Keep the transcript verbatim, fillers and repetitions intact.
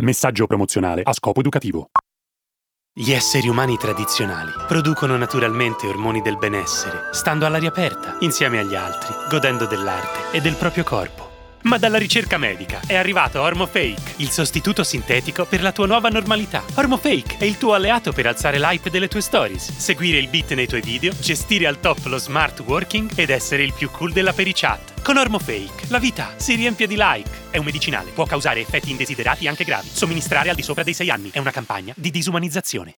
Messaggio promozionale a scopo educativo. Gli esseri umani tradizionali producono naturalmente ormoni del benessere, stando all'aria aperta, insieme agli altri, godendo dell'arte e del proprio corpo. Ma dalla ricerca medica è arrivato OrmoFake, il sostituto sintetico per la tua nuova normalità. OrmoFake è il tuo alleato per alzare l'hype delle tue stories, seguire il beat nei tuoi video, gestire al top lo smart working ed essere il più cool della perichat. Con OrmoFake la vita si riempie di like. È un medicinale, può causare effetti indesiderati anche gravi. Somministrare al di sopra dei sei anni. È una campagna di disumanizzazione.